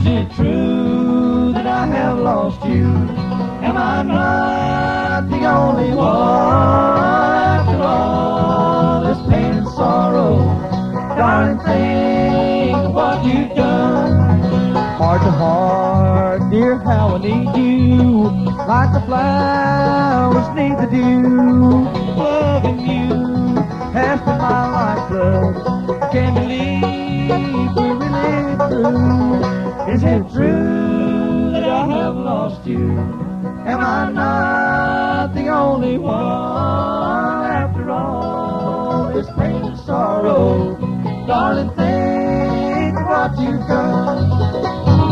Is it true that I have lost you? Am I not the only one? After all this pain and sorrow, darling, think of what you've done. Heart to heart, dear, how I need you, like the flowers need the dew. Loving you has been my lifeblood. I can't believe we're really through. Is it true that I have lost you? Am I not the only one? After all this pain and sorrow, darling, think of what you've done.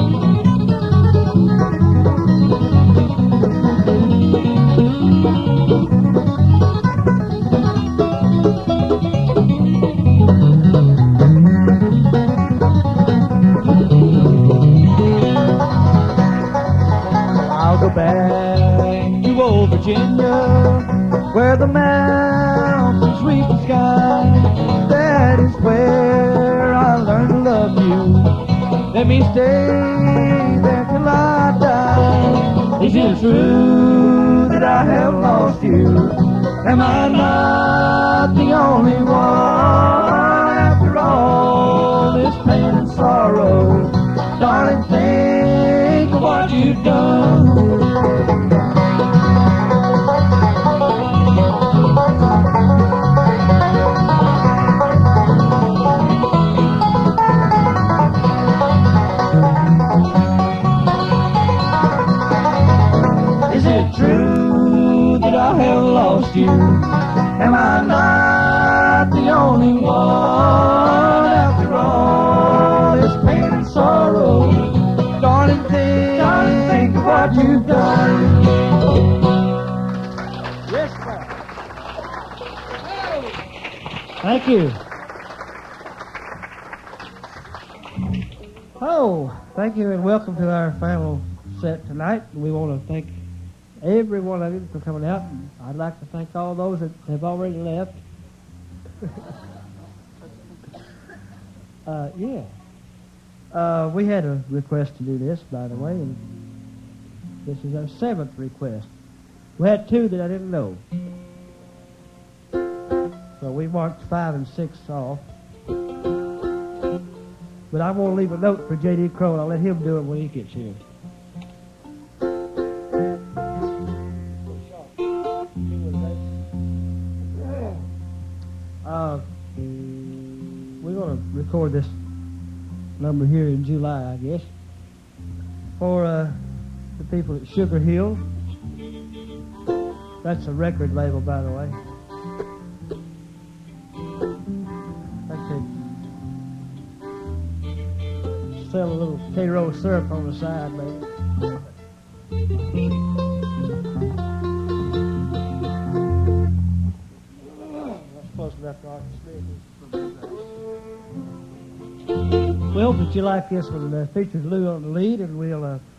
I'll go back to old Virginia, where the mountains reach the sky. That is where I learned to love you. Let me stay there till I die. Is it true that I have lost you? Am I not the only one? After all this pain and sorrow, darling, think of what you've done. Is it true that I have lost you? Am I not the only one? After all this pain and sorrow, darling, think of what you've done. Yes, sir. Thank you. Oh, thank you and welcome to our final set tonight. We want to thank every one of you for coming out. I'd like to thank all those that have already left. We had a request to do this, by the way, and this is our 7th request. We had 2 that I didn't know. So we marked 5 and 6 off. But I want to leave a note for J.D. Crowe, and I'll let him do it when he gets here. We're going to record this number here in July, I guess, for the people at Sugar Hill. That's a record label, by the way. That's it. Sell a little K-Roll syrup on the side, maybe. That's close enough to our experience. We hope that you like this one. Features Lou on the lead, and we'll